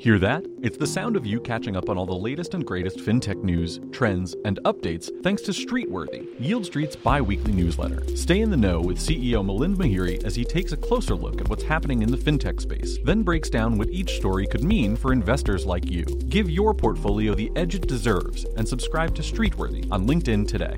Hear that? It's the sound of you catching up on all the latest and greatest fintech news, trends, and updates thanks to Streetworthy, Yield Street's bi-weekly newsletter. Stay in the know with CEO Milind Mehere as he takes a closer look at what's happening in the fintech space, then breaks down what each story could mean for investors like you. Give your portfolio the edge it deserves and subscribe to Streetworthy on LinkedIn today.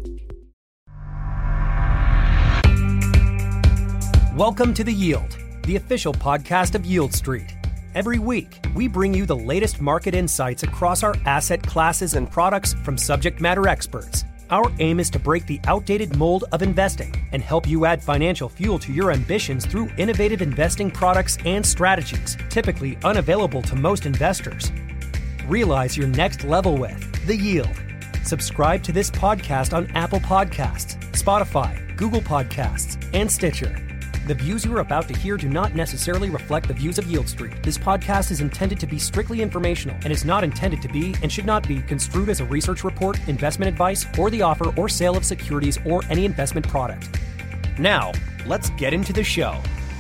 Welcome to The Yield, the official podcast of Yield Street. Every week, we bring you the latest market insights across our asset classes and products from subject matter experts. Our aim is to break the outdated mold of investing and help you add financial fuel to your ambitions through innovative investing products and strategies, typically unavailable to most investors. Realize your next level with The Yield. Subscribe to this podcast on Apple Podcasts, Spotify, Google Podcasts, and Stitcher. The views you are about to hear do not necessarily reflect the views of Yield Street. This podcast is intended to be strictly informational and is not intended to be and should not be construed as a research report, investment advice, or the offer or sale of securities or any investment product. Now, let's get into the show.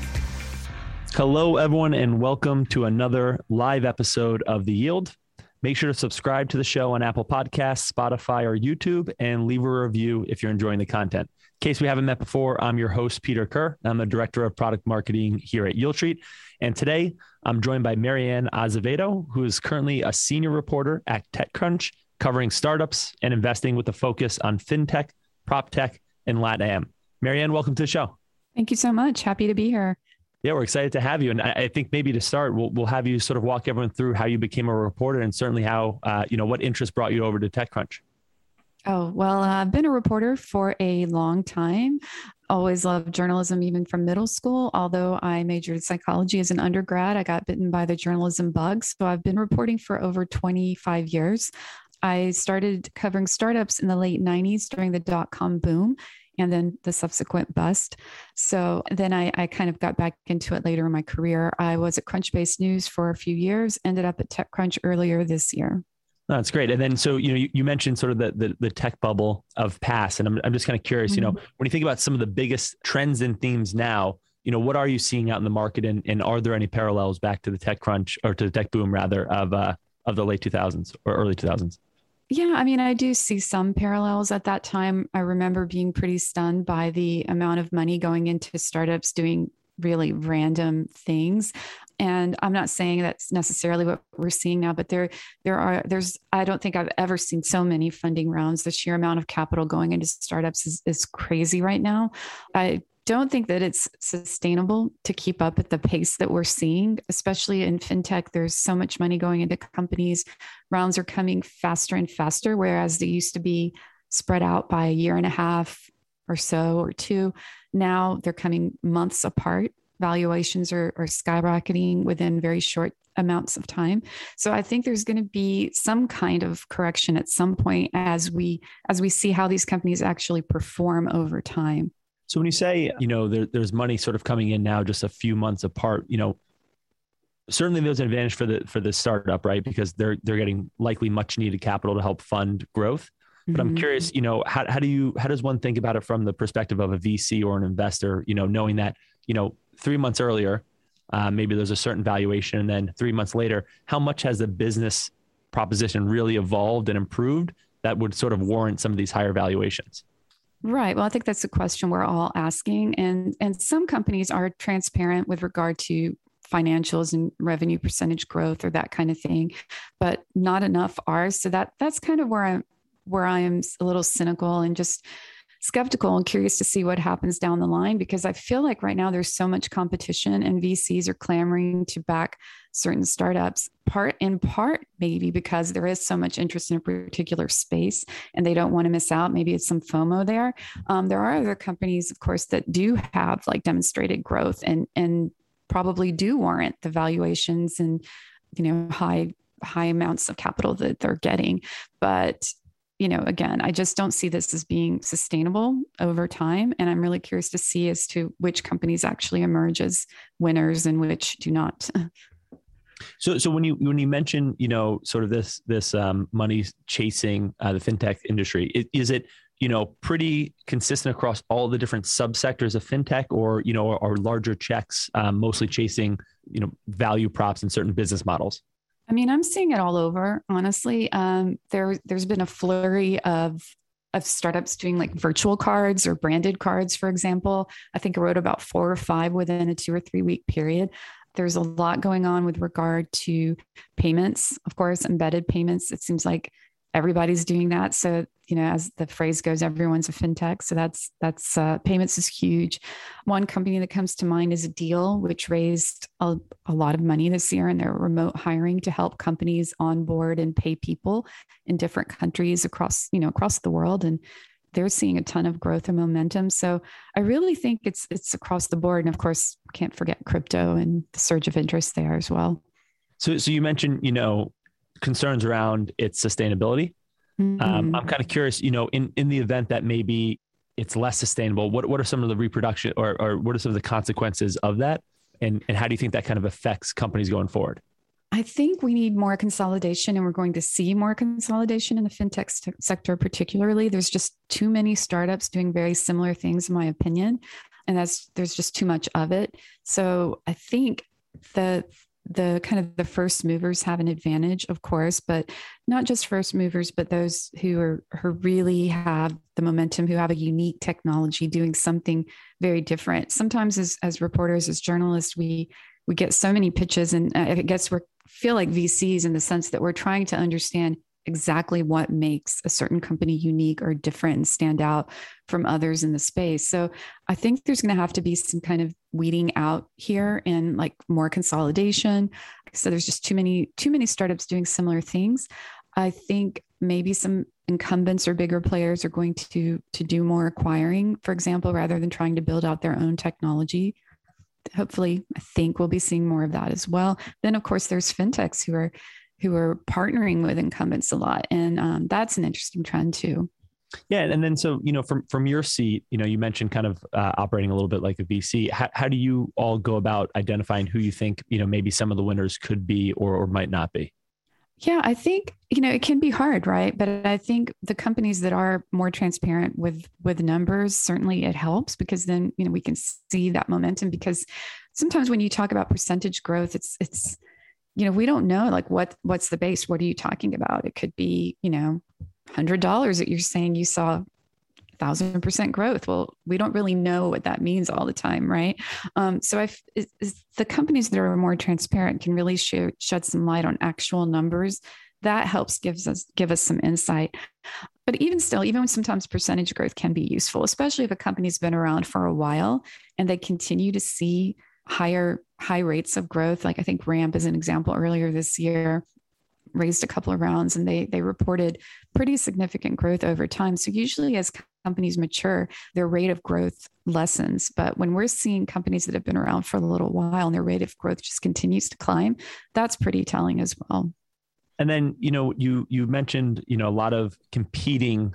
Hello, everyone, and welcome to another live episode of The Yield. Make sure to subscribe to the show on Apple Podcasts, Spotify, or YouTube, and leave a review if you're enjoying the content. In case we haven't met before, I'm your host, Peter Kerr. I'm the Director of Product Marketing here at Yield Street. And today, I'm joined by Marianne Azevedo, who is currently a senior reporter at TechCrunch, covering startups and investing with a focus on fintech, prop tech, and LATAM. Marianne, welcome to the show. Thank you so much. Happy to be here. Yeah, we're excited to have you. And I think maybe to start, we'll have you sort of walk everyone through how you became a reporter and certainly how, what interest brought you over to TechCrunch. Oh, well, I've been a reporter for a long time. Always loved journalism, even from middle school. Although I majored in psychology as an undergrad, I got bitten by the journalism bug. So I've been reporting for over 25 years. I started covering startups in the late 90s during the dot-com boom and then the subsequent bust. So then I kind of got back into it later in my career. I was at Crunchbase News for a few years, ended up at TechCrunch earlier this year. That's great. And then, so, you mentioned sort of the tech bubble of past, and I'm just kind of curious, when you think about some of the biggest trends and themes now, what are you seeing out in the market, and are there any parallels back to the tech crunch or to the tech boom rather of the late 2000s or early 2000s? Yeah, I mean, I do see some parallels at that time. I remember being pretty stunned by the amount of money going into startups doing really random things. And I'm not saying that's necessarily what we're seeing now, but I don't think I've ever seen so many funding rounds. The sheer amount of capital going into startups is crazy right now. I don't think that it's sustainable to keep up at the pace that we're seeing, especially in fintech. There's so much money going into companies. Rounds are coming faster and faster, whereas they used to be spread out by a year and a half or so or two. Now they're coming months apart. Valuations are skyrocketing within very short amounts of time. So I think there's going to be some kind of correction at some point as we see how these companies actually perform over time. So when you say, there's money sort of coming in now just a few months apart, certainly there's an advantage for the startup, right? Because they're getting likely much needed capital to help fund growth. But I'm curious, how does one think about it from the perspective of a VC or an investor, knowing that, 3 months earlier, maybe there's a certain valuation, and then 3 months later, how much has the business proposition really evolved and improved that would sort of warrant some of these higher valuations? Right. Well, I think that's a question we're all asking. And some companies are transparent with regard to financials and revenue percentage growth or that kind of thing, but not enough are. So that's kind of where I am a little cynical and just skeptical and curious to see what happens down the line, because I feel like right now there's so much competition and VCs are clamoring to back certain startups, in part maybe because there is so much interest in a particular space and they don't want to miss out. Maybe it's some FOMO there. There are other companies, of course, that do have like demonstrated growth and probably do warrant the valuations and, high amounts of capital that they're getting. But again, I just don't see this as being sustainable over time. And I'm really curious to see as to which companies actually emerge as winners and which do not. So when you mention, sort of this money chasing the fintech industry, is it, pretty consistent across all the different subsectors of fintech, or, are larger checks mostly chasing, value props in certain business models? I mean, I'm seeing it all over, honestly. There's been a flurry of startups doing like virtual cards or branded cards, for example. I think I wrote about 4 or 5 within a 2 or 3 week period. There's a lot going on with regard to payments, of course, embedded payments. It seems like everybody's doing that. So, as the phrase goes, everyone's a fintech. So that's payments is huge. One company that comes to mind is Deal, which raised a lot of money this year, and they're remote hiring to help companies onboard and pay people in different countries across the world. And they're seeing a ton of growth and momentum. So I really think it's across the board. And of course, can't forget crypto and the surge of interest there as well. So you mentioned, concerns around its sustainability. Mm-hmm. I'm kind of curious, in the event that maybe it's less sustainable, what are some of the reproduction or what are some of the consequences of that? And how do you think that kind of affects companies going forward? I think we need more consolidation, and we're going to see more consolidation in the fintech sector, particularly. There's just too many startups doing very similar things, in my opinion, and there's just too much of it. So I think the kind of the first movers have an advantage, of course, but not just first movers, but those who really have the momentum, who have a unique technology doing something very different. Sometimes as reporters, as journalists, we get so many pitches, and I guess we feel like VCs in the sense that we're trying to understand exactly what makes a certain company unique or different and stand out from others in the space. So I think there's going to have to be some kind of weeding out here and like more consolidation. So there's just too many startups doing similar things. I think maybe some incumbents or bigger players are going to do more acquiring, for example, rather than trying to build out their own technology. Hopefully, I think we'll be seeing more of that as well. Then, of course, there's fintechs who are partnering with incumbents a lot. And that's an interesting trend too. Yeah. And then, so, from your seat, you mentioned kind of operating a little bit like a VC. How do you all go about identifying who you think, maybe some of the winners could be or might not be? Yeah, I think, it can be hard, right? But I think the companies that are more transparent with numbers, certainly it helps, because then, we can see that momentum. Because sometimes when you talk about percentage growth, it's we don't know like what's the base. What are you talking about? It could be, $100 that you're saying you saw 1,000% growth. Well, we don't really know what that means all the time, right? So the companies that are more transparent can really shed some light on actual numbers. That helps give us some insight. But even still, even when sometimes percentage growth can be useful, especially if a company's been around for a while and they continue to see high rates of growth. Like I think Ramp is an example earlier this year, raised a couple of rounds and they reported pretty significant growth over time. So usually as companies mature, their rate of growth lessens. But when we're seeing companies that have been around for a little while and their rate of growth just continues to climb, that's pretty telling as well. And then, you mentioned, a lot of competing,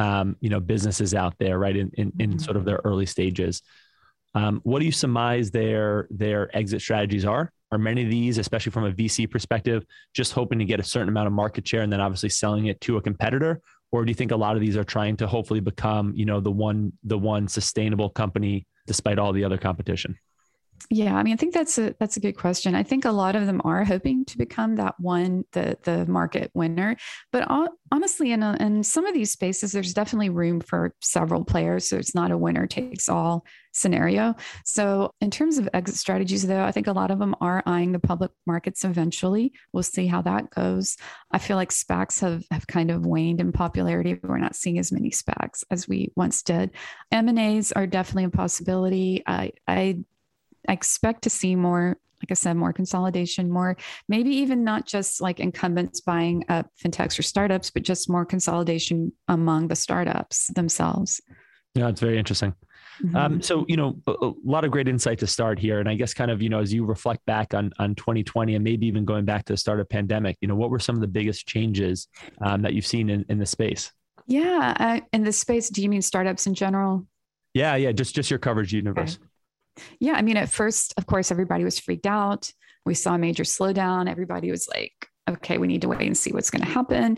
businesses out there, right? In sort of their early stages. What do you surmise their exit strategies are? Are many of these, especially from a VC perspective, just hoping to get a certain amount of market share and then obviously selling it to a competitor? Or do you think a lot of these are trying to hopefully become, the one sustainable company despite all the other competition? Yeah, I mean, I think that's a good question. I think a lot of them are hoping to become that one, the market winner. But honestly, in some of these spaces, there's definitely room for several players. So it's not a winner takes all scenario. So in terms of exit strategies, though, I think a lot of them are eyeing the public markets eventually. We'll see how that goes. I feel like SPACs have kind of waned in popularity. We're not seeing as many SPACs as we once did. M&As are definitely a possibility. I expect to see more, like I said, more consolidation, more, maybe even not just like incumbents buying up fintechs or startups, but just more consolidation among the startups themselves. Yeah, it's very interesting. Mm-hmm. So, a lot of great insight to start here. And I guess kind of, as you reflect back on 2020 and maybe even going back to the start of pandemic, what were some of the biggest changes that you've seen in the space? Yeah. In the space, do you mean startups in general? Yeah. Just your coverage universe. Okay. Yeah. I mean, at first, of course, everybody was freaked out. We saw a major slowdown. Everybody was like, okay, we need to wait and see what's going to happen.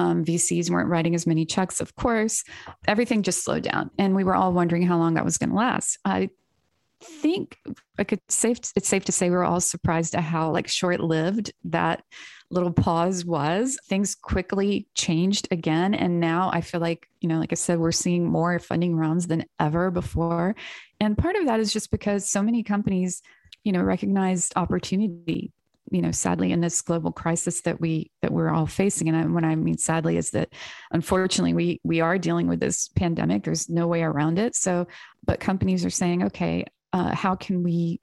VCs weren't writing as many checks, of course. Everything just slowed down. And we were all wondering how long that was going to last. think it's safe to say we're all surprised at how like short-lived that little pause was. Things quickly changed again. And now I feel like, like I said, we're seeing more funding rounds than ever before. And part of that is just because so many companies, recognized opportunity, sadly, in this global crisis that we're all facing. And what I mean sadly is that unfortunately we are dealing with this pandemic. There's no way around it. So, but companies are saying, okay, what can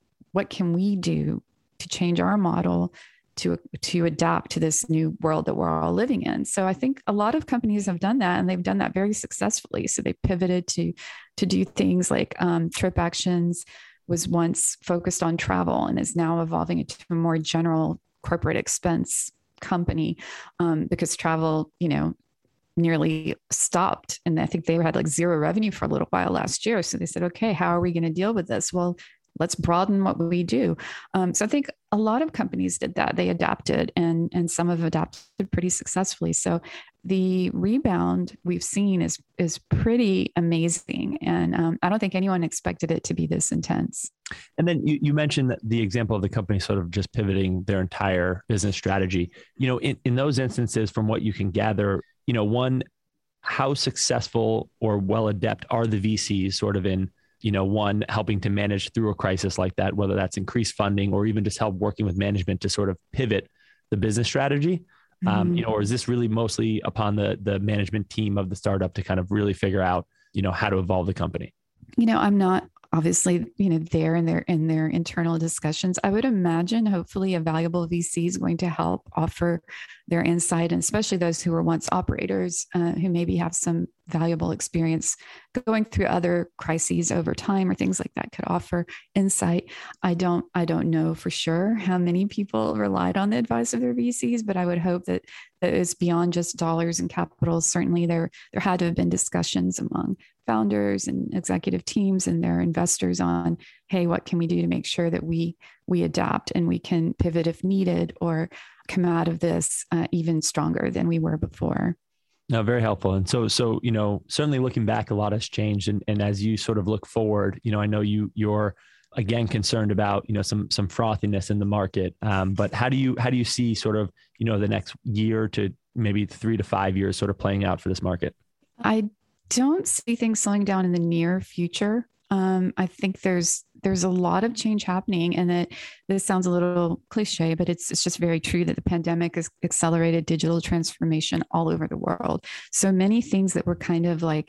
we do to change our model to adapt to this new world that we're all living in? So I think a lot of companies have done that, and they've done that very successfully. So they pivoted to do things like TripActions was once focused on travel and is now evolving into a more general corporate expense company, because travel, nearly stopped. And I think they had like zero revenue for a little while last year. So they said, okay, how are we going to deal with this? Well, let's broaden what we do. So I think a lot of companies did that. They adapted, and some have adapted pretty successfully. So the rebound we've seen is pretty amazing. And I don't think anyone expected it to be this intense. And then you mentioned the example of the company sort of just pivoting their entire business strategy. In those instances, from what you can gather, one, how successful or well adept are the VCs sort of in, one, helping to manage through a crisis like that, whether that's increased funding or even just help working with management to sort of pivot the business strategy? Or is this really mostly upon the management team of the startup to kind of really figure out, how to evolve the company? I'm not obviously, there in their internal discussions. I would imagine hopefully a valuable VC is going to help offer their insight, and especially those who were once operators, who maybe have some valuable experience going through other crises over time or things like that, could offer insight. I don't know for sure how many people relied on the advice of their VCs, but I would hope that it's beyond just dollars and capital. Certainly there had to have been discussions among founders and executive teams and their investors on, hey, what can we do to make sure that we adapt and we can pivot if needed, or come out of this even stronger than we were before. No, very helpful. And so, certainly looking back, a lot has changed. And as you sort of look forward, I know you're again concerned about, some frothiness in the market. But how do you see sort of, the next year to maybe 3 to 5 years sort of playing out for this market? I don't see things slowing down in the near future. I think there's a lot of change happening, and that this sounds a little cliche, but it's just very true that the pandemic has accelerated digital transformation all over the world. So many things that were kind of like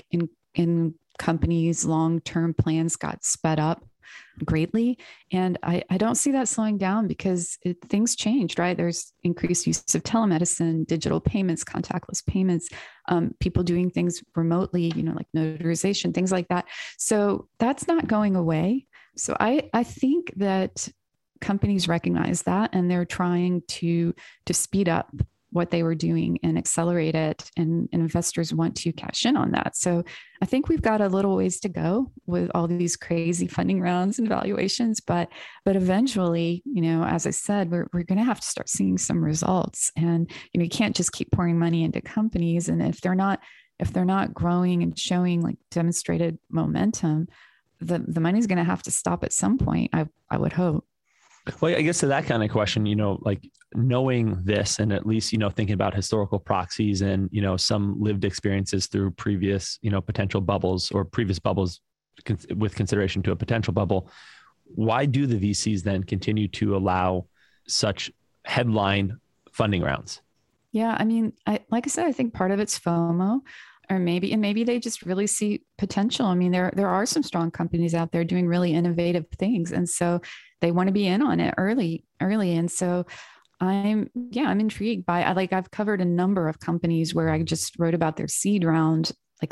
in companies' long-term plans got sped up greatly. And I don't see that slowing down because things changed, right? There's increased use of telemedicine, digital payments, contactless payments, people doing things remotely, like notarization, things like that. So that's not going away. So I think that companies recognize that, and they're trying to speed up what they were doing and accelerate it, and investors want to cash in on that. So I think we've got a little ways to go with all these crazy funding rounds and valuations, but eventually, as I said, we're going to have to start seeing some results, and you can't just keep pouring money into companies, and if they're not growing and showing like demonstrated momentum, the money's going to have to stop at some point. I would hope. Well, I guess to that kind of question, like knowing this, and at least, thinking about historical proxies and, some lived experiences through previous, potential bubbles or previous bubbles with consideration to a potential bubble, why do the VCs then continue to allow such headline funding rounds? Yeah. I mean, like I said, I think part of it's FOMO, or maybe they just really see potential. I mean, there are some strong companies out there doing really innovative things, and so they want to be in on it early. And so I'm intrigued by, I've covered a number of companies where I just wrote about their seed round like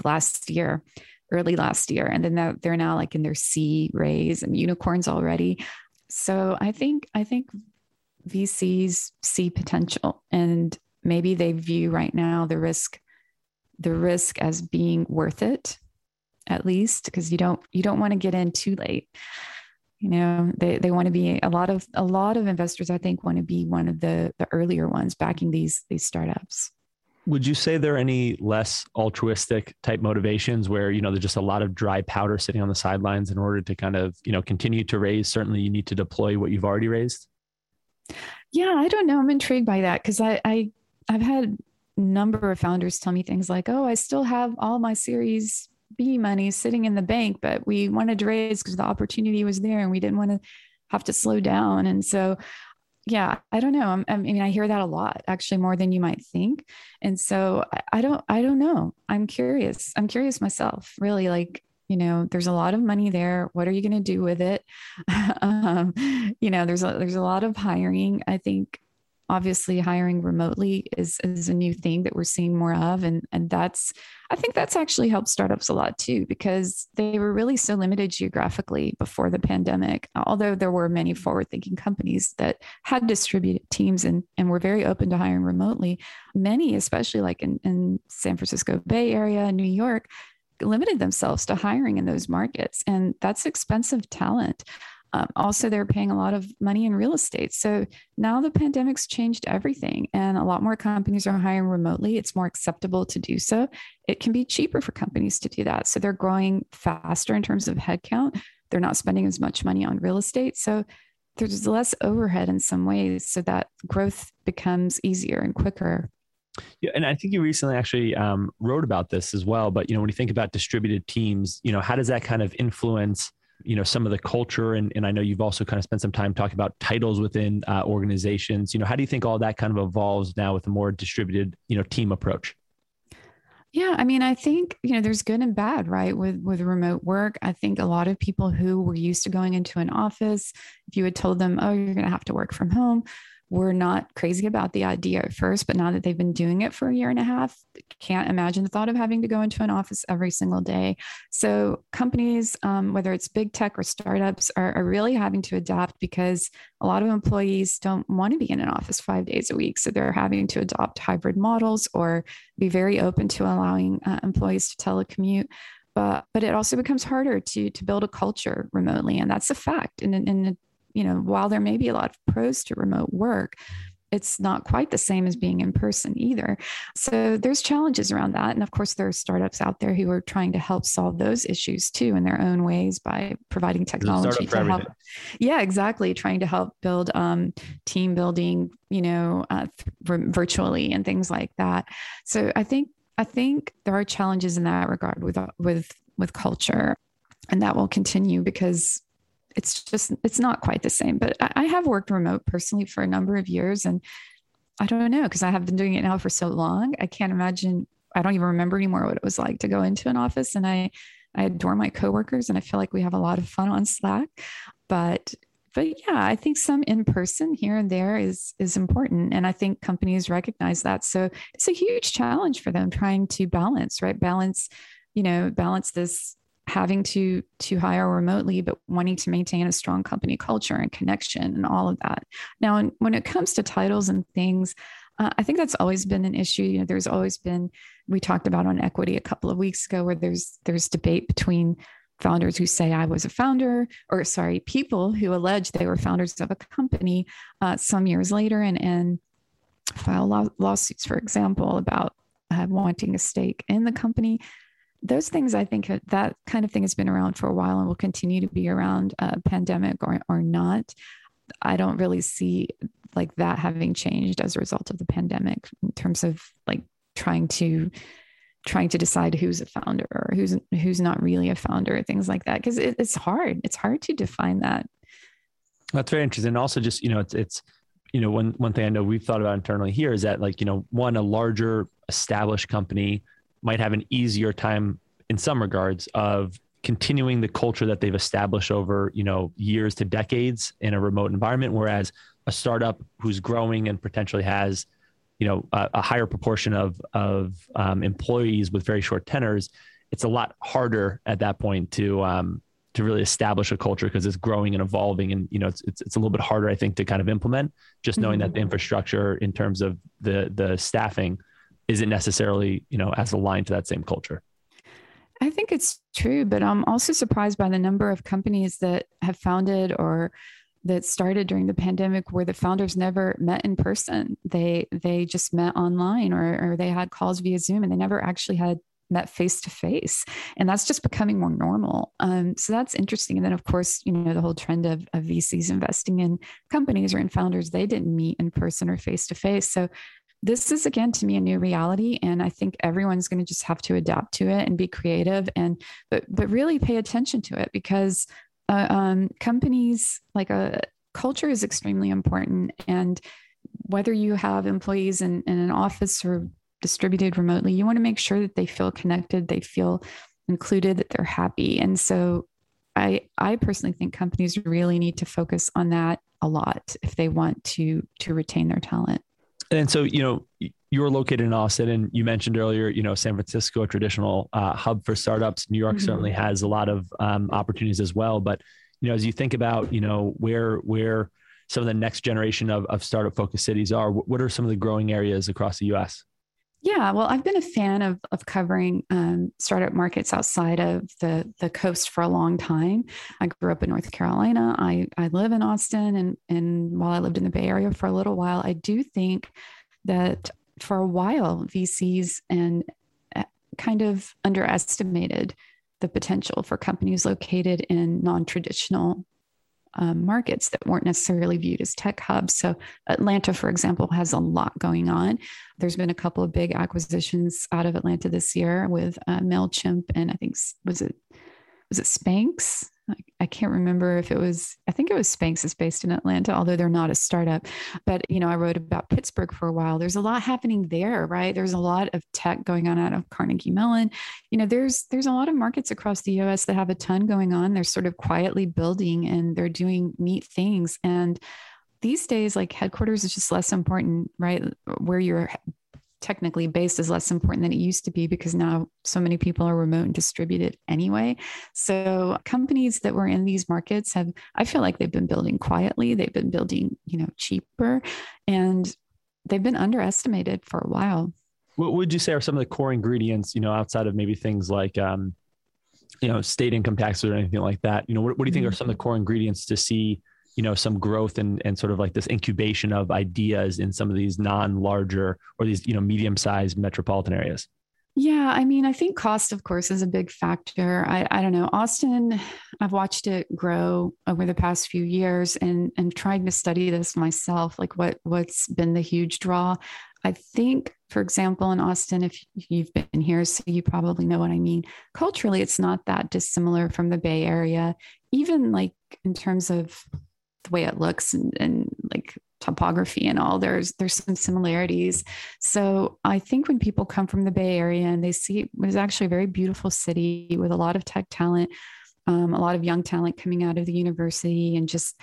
early last year. And then they're now like in their C raise and unicorns already. So I think VCs see potential, and maybe they view right now the risk as being worth it, at least, because you don't want to get in too late. They want to be, a lot of investors, I think, want to be one of the earlier ones backing these startups. Would you say there are any less altruistic type motivations where, there's just a lot of dry powder sitting on the sidelines in order to kind of, continue to raise? Certainly you need to deploy what you've already raised. Yeah, I don't know. I'm intrigued by that because I've had a number of founders tell me things like, oh, I still have all my Series B money sitting in the bank, but we wanted to raise because the opportunity was there and we didn't want to have to slow down. And so, yeah, I don't know. I mean, I hear that a lot, actually, more than you might think. And so I don't know. I'm curious. I'm curious myself, really. Like, there's a lot of money there. What are you going to do with it? There's a lot of hiring. I think obviously hiring remotely is a new thing that we're seeing more of. And I think that's actually helped startups a lot too, because they were really so limited geographically before the pandemic, although there were many forward-thinking companies that had distributed teams and were very open to hiring remotely. Many, especially like in San Francisco Bay Area, New York, limited themselves to hiring in those markets. And that's expensive talent. Also, they're paying a lot of money in real estate. So now the pandemic's changed everything and a lot more companies are hiring remotely. It's more acceptable to do so. It can be cheaper for companies to do that. So they're growing faster in terms of headcount. They're not spending as much money on real estate. So there's less overhead in some ways so that growth becomes easier and quicker. Yeah, and I think you recently actually wrote about this as well. But, when you think about distributed teams, how does that kind of influence some of the culture? And I know you've also kind of spent some time talking about titles within organizations. How do you think all that kind of evolves now with a more distributed, team approach? Yeah, I mean, I think, there's good and bad, right? With remote work, I think a lot of people who were used to going into an office, if you had told them, oh, you're going to have to work from home, were not crazy about the idea at first, but now that they've been doing it for a year and a half, can't imagine the thought of having to go into an office every single day. So companies, whether it's big tech or startups, are really having to adapt because a lot of employees don't want to be in an office 5 days a week. So they're having to adopt hybrid models or be very open to allowing employees to telecommute. But it also becomes harder to build a culture remotely. And that's a fact. And while there may be a lot of pros to remote work, it's not quite the same as being in person either. So there's challenges around that. And of course, there are startups out there who are trying to help solve those issues too in their own ways by providing technology to help. Yeah, exactly. Trying to help build team building, virtually and things like that. So I think there are challenges in that regard with culture, and that will continue because it's not quite the same. But I have worked remote personally for a number of years, and I don't know, because I have been doing it now for so long. I can't imagine, I don't even remember anymore what it was like to go into an office. And I adore my coworkers and I feel like we have a lot of fun on Slack, but yeah, I think some in-person here and there is important. And I think companies recognize that. So it's a huge challenge for them trying to balance this having to hire remotely, but wanting to maintain a strong company culture and connection and all of that. Now, when it comes to titles and things, I think that's always been an issue. There's always been, we talked about on equity a couple of weeks ago, where there's debate between founders who say I was a founder, people who allege they were founders of a company some years later and file lawsuits, for example, about wanting a stake in the company. Those things, I think that kind of thing has been around for a while and will continue to be around, pandemic or not. I don't really see like that having changed as a result of the pandemic in terms of like trying to decide who's a founder or who's not really a founder, things like that. Because it's hard. It's hard to define that. That's very interesting. And also just, it's one thing I know we've thought about internally here is that like, a larger established company might have an easier time in some regards of continuing the culture that they've established over, years to decades in a remote environment. Whereas a startup who's growing and potentially has, a higher proportion of employees with very short tenures, it's a lot harder at that point to really establish a culture because it's growing and evolving. And, it's a little bit harder, I think, to kind of implement, just knowing that the infrastructure in terms of the staffing isn't necessarily, as aligned to that same culture. I think it's true, but I'm also surprised by the number of companies that have founded or that started during the pandemic where the founders never met in person. They just met online or they had calls via Zoom and they never actually had met face to face. And that's just becoming more normal. So that's interesting. And then of course, the whole trend of VCs investing in companies or in founders, they didn't meet in person or face to face. So this is, again, to me, a new reality. And I think everyone's going to just have to adapt to it and be creative but really pay attention to it, because companies, like culture is extremely important. And whether you have employees in an office or distributed remotely, you want to make sure that they feel connected, they feel included, that they're happy. And so I personally think companies really need to focus on that a lot if they want to retain their talent. And so, you're located in Austin, and you mentioned earlier, San Francisco, a traditional hub for startups. New York certainly has a lot of opportunities as well. But, as you think about, where some of the next generation of startup focused cities are, what are some of the growing areas across the US? Yeah, well, I've been a fan of covering startup markets outside of the coast for a long time. I grew up in North Carolina. I live in Austin, and while I lived in the Bay Area for a little while, I do think that for a while VCs and kind of underestimated the potential for companies located in non-traditional markets that weren't necessarily viewed as tech hubs. So Atlanta, for example, has a lot going on. There's been a couple of big acquisitions out of Atlanta this year with MailChimp, and I think, was it Spanx? I can't remember if I think it was Spanx is based in Atlanta, although they're not a startup. But, I wrote about Pittsburgh for a while. There's a lot happening there, right? There's a lot of tech going on out of Carnegie Mellon. There's a lot of markets across the US that have a ton going on. They're sort of quietly building and they're doing neat things. And these days, like, headquarters is just less important, right? Where you're technically based is less important than it used to be, because now so many people are remote and distributed anyway. So companies that were in these markets I feel like they've been building quietly. They've been building, cheaper, and they've been underestimated for a while. What would you say are some of the core ingredients, outside of maybe things like, state income taxes or anything like that? What do you think are some of the core ingredients to see some growth and sort of like this incubation of ideas in some of these non-larger or these, medium-sized metropolitan areas? Yeah, I think cost, of course, is a big factor. I don't know. Austin, I've watched it grow over the past few years and trying to study this myself, like what's been the huge draw. I think, for example, in Austin, if you've been here, so you probably know what I mean. Culturally, it's not that dissimilar from the Bay Area, even like in terms of the way it looks and like topography and all, there's some similarities. So I think when people come from the Bay Area and they see it was actually a very beautiful city with a lot of tech talent, a lot of young talent coming out of the university, and just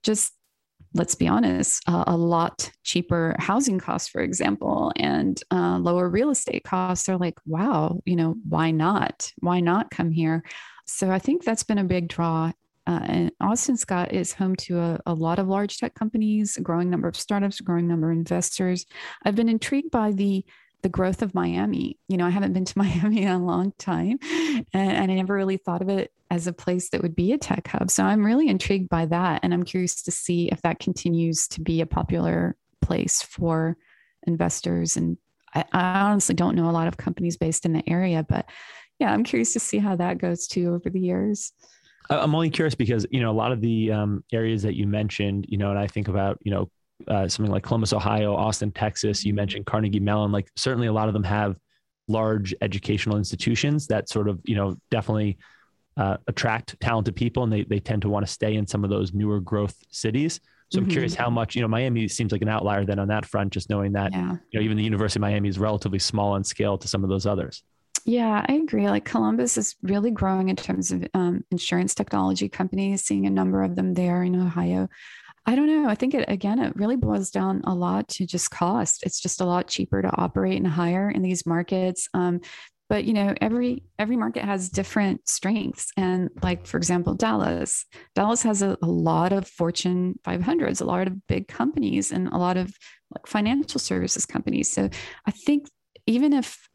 let's be honest, a lot cheaper housing costs, for example, and lower real estate costs, are like, wow, why not? Why not come here? So I think that's been a big draw. And Austin, Scott, is home to a lot of large tech companies, a growing number of startups, a growing number of investors. I've been intrigued by the growth of Miami. I haven't been to Miami in a long time, and I never really thought of it as a place that would be a tech hub. So I'm really intrigued by that. And I'm curious to see if that continues to be a popular place for investors. And I honestly don't know a lot of companies based in the area, but yeah, I'm curious to see how that goes too over the years. I'm only curious because, a lot of the areas that you mentioned, and I think about, something like Columbus, Ohio, Austin, Texas, you mentioned Carnegie Mellon, like certainly a lot of them have large educational institutions that sort of, definitely attract talented people, and they tend to want to stay in some of those newer growth cities. So I'm curious how much, Miami seems like an outlier then on that front, just knowing that, even the University of Miami is relatively small in scale to some of those others. Yeah, I agree. Like Columbus is really growing in terms of insurance technology companies, seeing a number of them there in Ohio. I don't know. I think it really boils down a lot to just cost. It's just a lot cheaper to operate and hire in these markets. But every market has different strengths. And like, for example, Dallas has a lot of Fortune 500s, a lot of big companies, and a lot of like financial services companies. So I think even if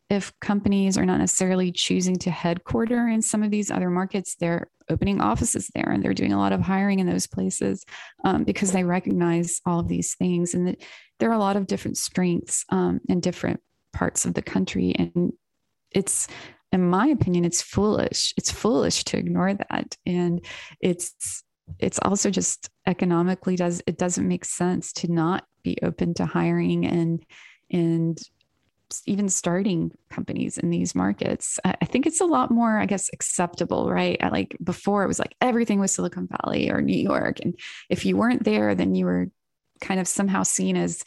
if companies are not necessarily choosing to headquarter in some of these other markets, they're opening offices there and they're doing a lot of hiring in those places because they recognize all of these things. And that there are a lot of different strengths in different parts of the country. And it's, in my opinion, it's foolish. It's foolish to ignore that. And it's also just economically it doesn't make sense to not be open to hiring and even starting companies in these markets. I think it's a lot more, I guess, acceptable, right? Like before it was like everything was Silicon Valley or New York. And if you weren't there, then you were kind of somehow seen as,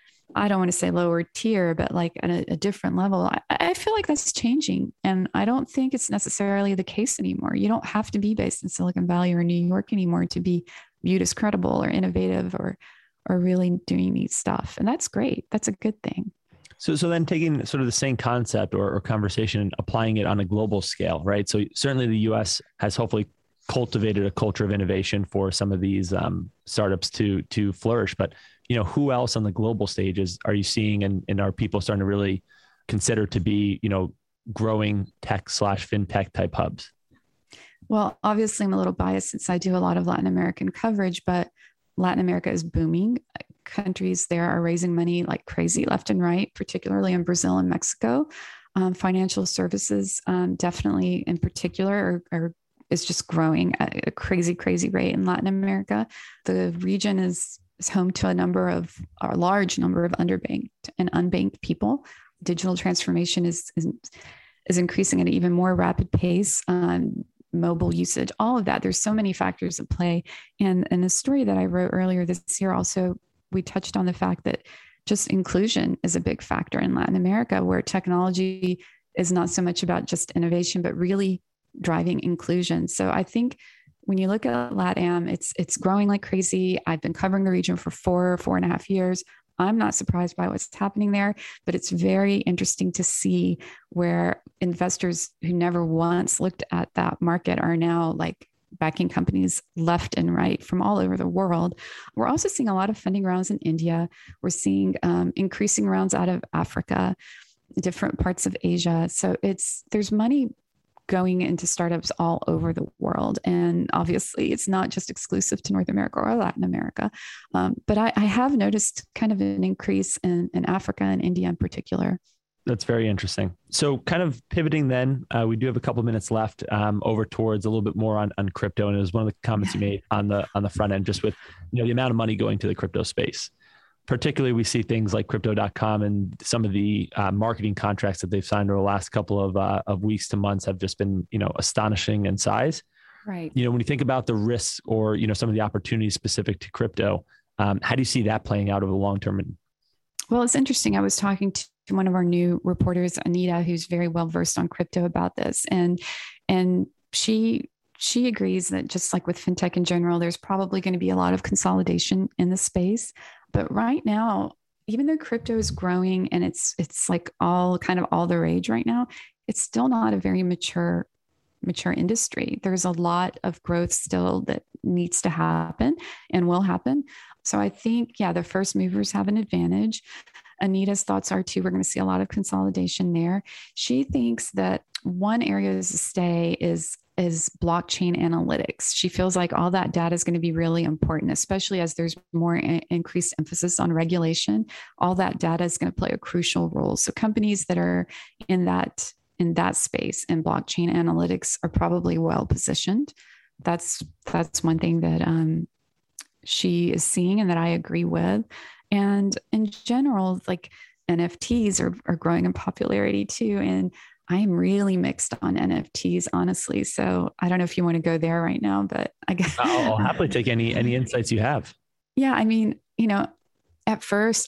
I don't want to say lower tier, but like at a different level. I feel like that's changing. And I don't think it's necessarily the case anymore. You don't have to be based in Silicon Valley or New York anymore to be viewed as credible or innovative or really doing neat stuff. And that's great. That's a good thing. So then taking sort of the same concept or conversation and applying it on a global scale, right? So certainly the US has hopefully cultivated a culture of innovation for some of these startups to flourish. But, who else on the global stages are you seeing and are people starting to really consider to be, growing tech/fintech type hubs? Well, obviously I'm a little biased since I do a lot of Latin American coverage, but Latin America is booming. Countries there are raising money like crazy left and right, particularly in Brazil and Mexico. Financial services, definitely in particular, is just growing at a crazy, crazy rate in Latin America. The region is home to a large number of underbanked and unbanked people. Digital transformation is increasing at an even more rapid pace. Mobile usage, all of that. There's so many factors at play. And the story that I wrote earlier this year, also, we touched on the fact that just inclusion is a big factor in Latin America, where technology is not so much about just innovation, but really driving inclusion. So I think when you look at LATAM, it's growing like crazy. I've been covering the region for 4.5 years. I'm not surprised by what's happening there, but it's very interesting to see where investors who never once looked at that market are now like backing companies left and right from all over the world. We're also seeing a lot of funding rounds in India. We're seeing increasing rounds out of Africa, different parts of Asia. So there's money going into startups all over the world. And obviously it's not just exclusive to North America or Latin America. But I have noticed kind of an increase in Africa and India in particular. That's very interesting. So kind of pivoting then, we do have a couple of minutes left over towards a little bit more on crypto. And it was one of the comments you made on the front end, just with the amount of money going to the crypto space. Particularly, we see things like Crypto.com and some of the marketing contracts that they've signed over the last couple of weeks to months have just been, astonishing in size. Right. When you think about the risks or, some of the opportunities specific to crypto, how do you see that playing out over the long term? Well, it's interesting. I was talking to one of our new reporters, Anita, who's very well versed on crypto about this. And she agrees that just like with fintech in general, there's probably going to be a lot of consolidation in the space. But right now, even though crypto is growing and it's like all the rage right now, it's still not a very mature industry. There's a lot of growth still that needs to happen and will happen. So I think, the first movers have an advantage. Anita's thoughts are too, we're going to see a lot of consolidation there. She thinks that one area to stay is blockchain analytics. She feels like all that data is going to be really important, especially as there's more increased emphasis on regulation. All that data is going to play a crucial role. So companies that are in that space and blockchain analytics are probably well positioned. That's one thing that she is seeing and that I agree with. And in general, like NFTs are growing in popularity too. And I'm really mixed on NFTs, honestly. So I don't know if you want to go there right now, but I guess I'll happily take any insights you have. Yeah. I mean, at first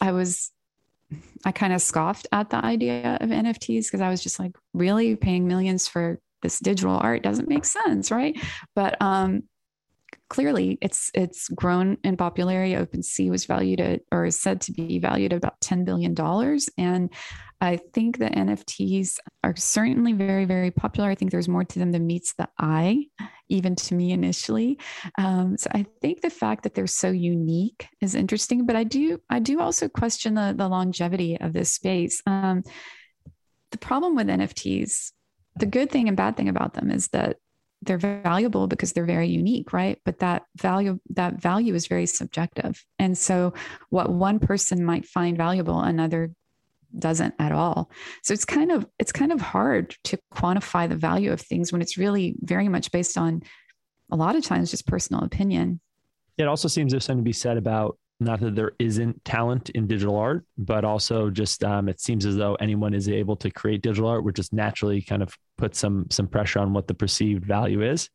I kind of scoffed at the idea of NFTs because I was just like, really paying millions for this digital art doesn't make sense. Right. But clearly it's grown in popularity. OpenSea was valued at, or is said to be valued at about $10 billion. And I think the NFTs are certainly very, very popular. I think there's more to them than meets the eye, even to me initially. So I think the fact that they're so unique is interesting, but I do also question the longevity of this space. The the problem with NFTs, the good thing and bad thing about them is that they're valuable because they're very unique, right? But that value is very subjective. And so what one person might find valuable, another doesn't at all. So it's kind of hard to quantify the value of things when it's really very much based on, a lot of times, just personal opinion. It also seems there's something to be said about, not that there isn't talent in digital art, but also just it seems as though anyone is able to create digital art, which just naturally kind of puts some pressure on what the perceived value is.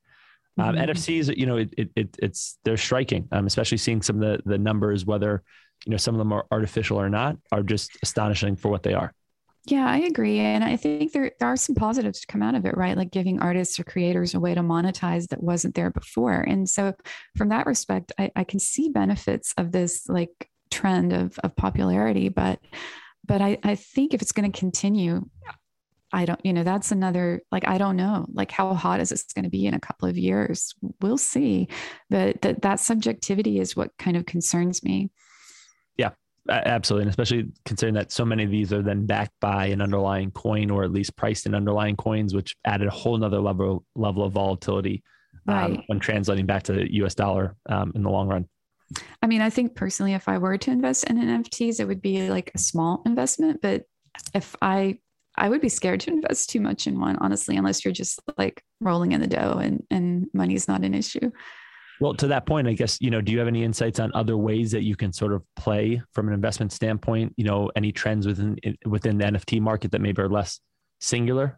NFTs, they're striking, especially seeing some of the numbers, whether some of them are artificial or not, are just astonishing for what they are. Yeah, I agree. And I think there are some positives to come out of it, right? Like giving artists or creators a way to monetize that wasn't there before. And so from that respect, I can see benefits of this like trend of popularity, but I think if it's going to continue, I don't, that's another, like, I don't know, like how hot is this going to be in a couple of years? We'll see. But that subjectivity is what kind of concerns me. Yeah. Absolutely. And especially considering that so many of these are then backed by an underlying coin, or at least priced in underlying coins, which added a whole nother level of volatility when translating back to the US dollar in the long run. I mean, I think personally, if I were to invest in NFTs, it would be like a small investment, but if I would be scared to invest too much in one, honestly, unless you're just like rolling in the dough and money's not an issue. Well, to that point, I guess, do you have any insights on other ways that you can sort of play from an investment standpoint, any trends within the NFT market that maybe are less singular?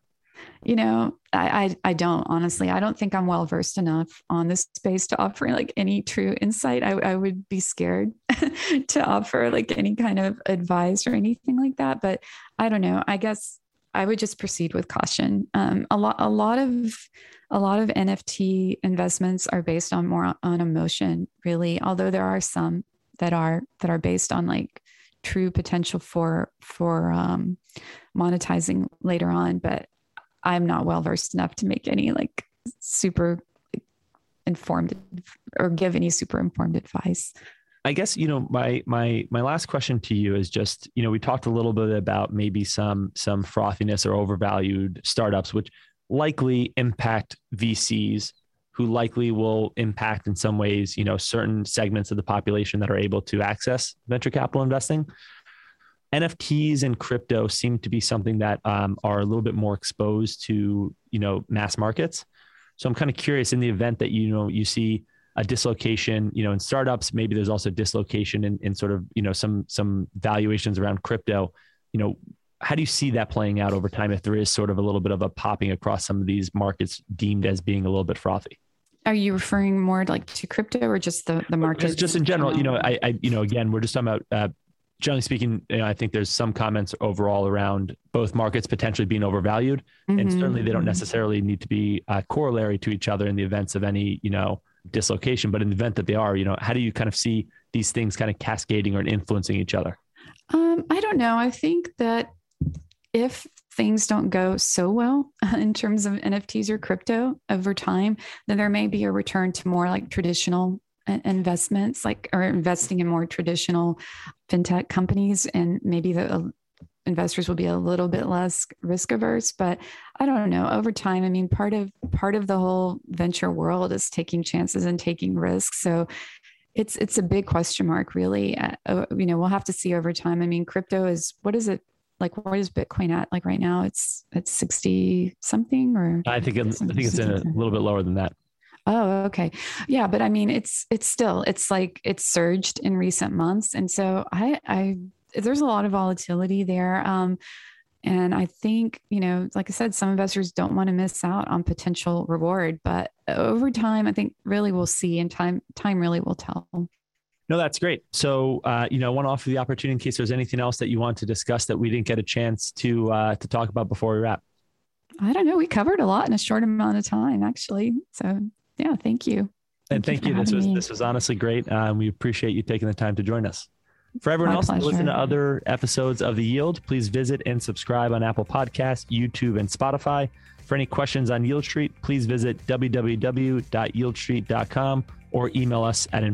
I don't, honestly, I don't think I'm well-versed enough on this space to offer like any true insight. I would be scared to offer like any kind of advice or anything like that, but I don't know. I guess I would just proceed with caution. A lot of NFT investments are based on more on emotion, really. Although there are some that are based on like true potential for monetizing later on. But I'm not well versed enough to make any like super informed or give any super informed advice. I guess, my last question to you is just, we talked a little bit about maybe some frothiness or overvalued startups, which likely impact VCs, who likely will impact in some ways, certain segments of the population that are able to access venture capital investing. NFTs and crypto seem to be something that are a little bit more exposed to, mass markets. So I'm kind of curious, in the event that, you see a dislocation, in startups, maybe there's also dislocation in sort of, some valuations around crypto, how do you see that playing out over time if there is sort of a little bit of a popping across some of these markets deemed as being a little bit frothy? Are you referring more like to crypto or just the market? Just in general, again, we're just talking about, generally speaking, I think there's some comments overall around both markets potentially being overvalued, and certainly they don't necessarily need to be corollary to each other in the events of any, dislocation. But in the event that they are, how do you kind of see these things kind of cascading or influencing each other? I don't know. I think that if things don't go so well in terms of NFTs or crypto over time, then there may be a return to more like traditional investments, or investing in more traditional fintech companies, and maybe the investors will be a little bit less risk averse. But I don't know, over time, I mean, part of the whole venture world is taking chances and taking risks. So it's a big question mark, really. We'll have to see over time. I mean, crypto is, what is it? Like, what is Bitcoin at? Like right now it's 60 something, or I think it's in a little bit lower than that. Oh, okay. Yeah. But I mean, it's surged in recent months. And so there's a lot of volatility there. And I think, like I said, some investors don't want to miss out on potential reward, but over time, I think really we'll see, and time really will tell. No, that's great. So, I want to offer the opportunity in case there's anything else that you want to discuss that we didn't get a chance to talk about before we wrap. I don't know. We covered a lot in a short amount of time, actually. So yeah, thank you. Thank you. This was honestly great. We appreciate you taking the time to join us. For everyone else to listen to other episodes of The Yield, please visit and subscribe on Apple Podcasts, YouTube, and Spotify. For any questions on Yield Street, please visit www.yieldstreet.com or email us at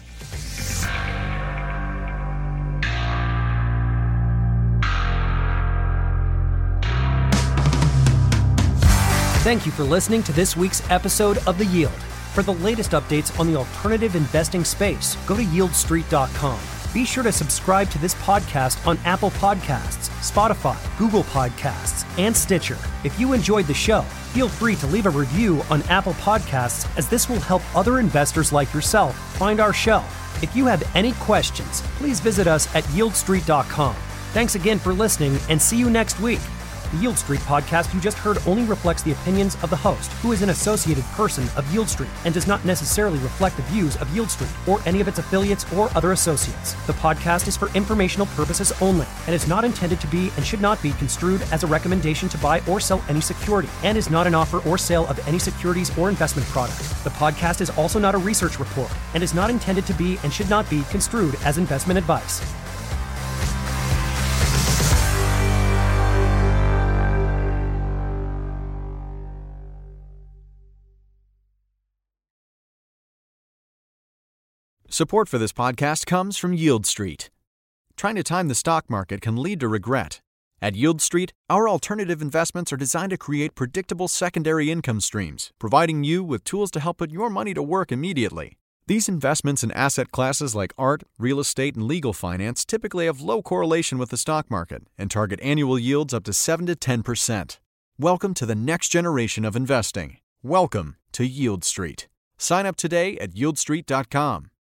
investments@yieldstreet.com. Thank you for listening to this week's episode of The Yield. For the latest updates on the alternative investing space, go to yieldstreet.com. Be sure to subscribe to this podcast on Apple Podcasts, Spotify, Google Podcasts, and Stitcher. If you enjoyed the show, feel free to leave a review on Apple Podcasts, as this will help other investors like yourself find our show. If you have any questions, please visit us at yieldstreet.com. Thanks again for listening, and see you next week. The Yield Street podcast you just heard only reflects the opinions of the host, who is an associated person of Yield Street, and does not necessarily reflect the views of Yield Street or any of its affiliates or other associates. The podcast is for informational purposes only and is not intended to be and should not be construed as a recommendation to buy or sell any security, and is not an offer or sale of any securities or investment product. The podcast is also not a research report and is not intended to be and should not be construed as investment advice. Support for this podcast comes from Yield Street. Trying to time the stock market can lead to regret. At Yield Street, our alternative investments are designed to create predictable secondary income streams, providing you with tools to help put your money to work immediately. These investments in asset classes like art, real estate, and legal finance typically have low correlation with the stock market and target annual yields up to 7 to 10%. Welcome to the next generation of investing. Welcome to Yield Street. Sign up today at yieldstreet.com.